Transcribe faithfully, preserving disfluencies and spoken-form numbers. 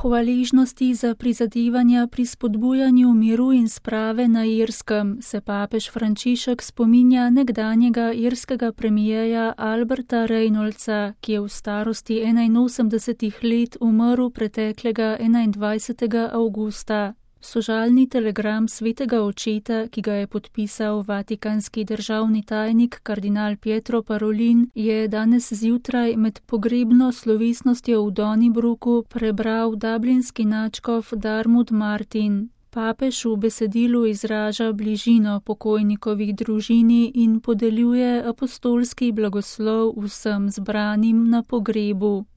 hvaležnosti za prizadevanja pri spodbujanju miru in sprave na Irskem se papež Frančišek spominja nekdanjega irskega premijeja Alberta Reynoldsa, ki je v starosti enainosemdesetih let umrl preteklega enaindvajsetega avgusta. Sožalni telegram svetega očeta, ki ga je podpisal vatikanski državni tajnik kardinal Pietro Parolin, je danes zjutraj med pogrebno slovesnostjo v Donnybrookhu prebral dublinski nadškof Darmud Martin. Papež v besedilu izraža bližino pokojnikovi družini in podeljuje apostolski blagoslov vsem zbranim na pogrebu.